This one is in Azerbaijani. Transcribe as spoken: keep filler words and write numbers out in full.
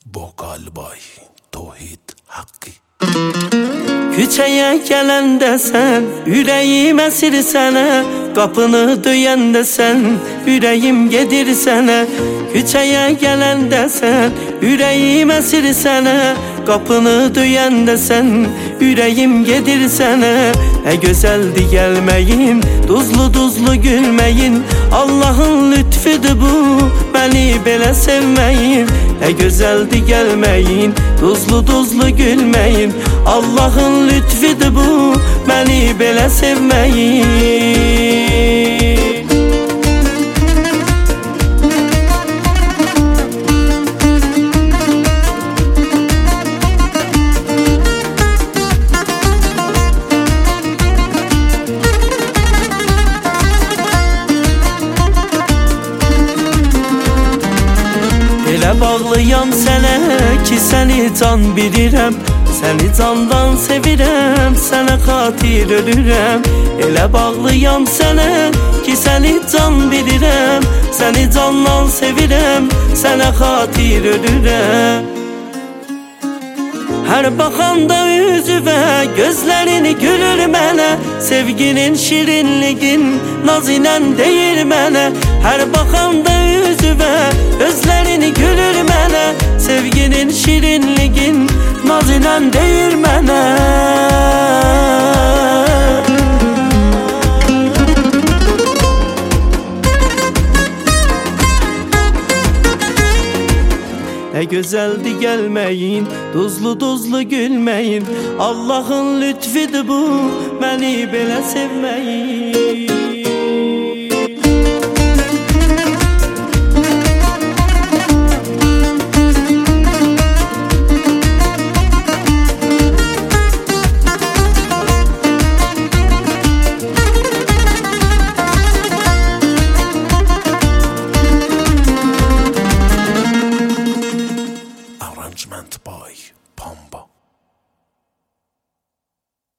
Vokal Bay Tohid Hakkı. Küçəyə gələndə sən, ürəyim əsir sənə. Qapını döyəndə sən, ürəyim gedir sənə. Küçəyə gələndə sən, ürəyim əsir sənə. Qapını döyəndə sən, ürəyim gedir sənə. Nə gözəldir gəlməyin, duzlu duzlu gülməyin. Allahın lütfüdür bu, məni belə sevməyin. Nə gözəldir gəlməyin, duzlu duzlu gülməyin. Allahın lütfüdür bu, məni belə sevməyin. Elə bağlıyam sənə ki, səni can bilirəm. Səni candan sevirəm, sənə xatir ölürəm. Elə bağlıyam sənə ki, səni can bilirəm. Səni candan sevirəm, sənə xatir ölürəm. Hər baxanda üzüvə, gözlərini gülür mənə. Sevginin şirinliğin naz ilə deyir mənə. Hər baxanda üzüvə, gözlərini gülür mənə. Sevginin şirinliğin naz ilə deyir mənə. Nə gözəldir gəlməyin, duzlu duzlu gülməyin. Allahın lütfüdür bu, məni belə sevməyin. Arrangement